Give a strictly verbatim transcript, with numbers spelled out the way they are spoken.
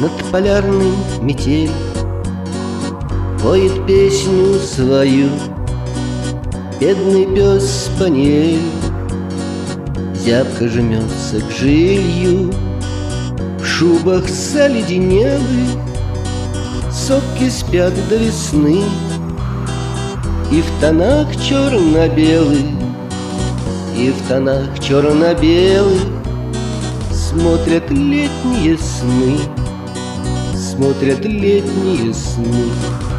над полярной метель поет песню свою бедный пес спаниель. Зябко жмется к жилью в шубах заледенелых, сопки спят до весны, и в тонах черно-белых, и в тонах черно-белых смотрят летние сны, смотрят летние сны.